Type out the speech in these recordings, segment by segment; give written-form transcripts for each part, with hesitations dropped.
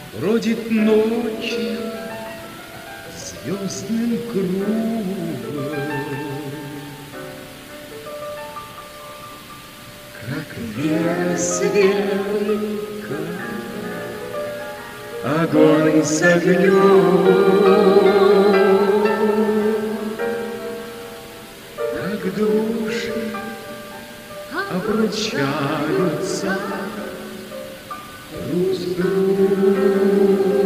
бродит ночью звездным кругом, как вера светлый, огонь с огнем. Как души обручаются друг с другом.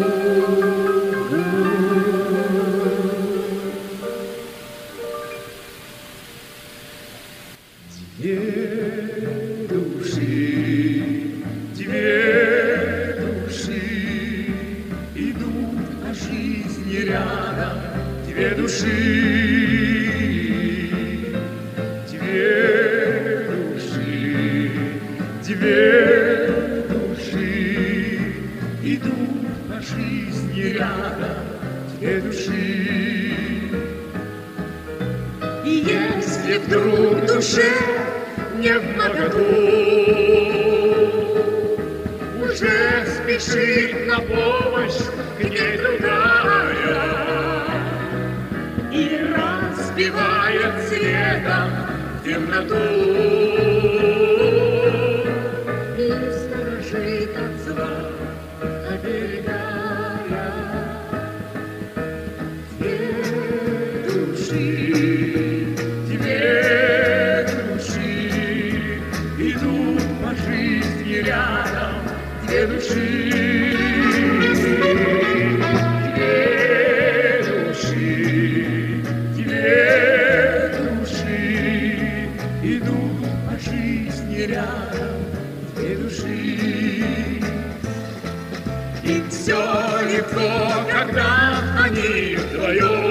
Две души идут по жизни рядом, две души. Две души идут по жизни рядом, две души. И если вдруг душе не вмоготу, уже спешит на помощь к ней другая и разбивает светом темноту. От зла оберегая. Две души идут по жизни рядом, две души. Две души идут по жизни рядом, две души. И все легко, когда они вдвоем.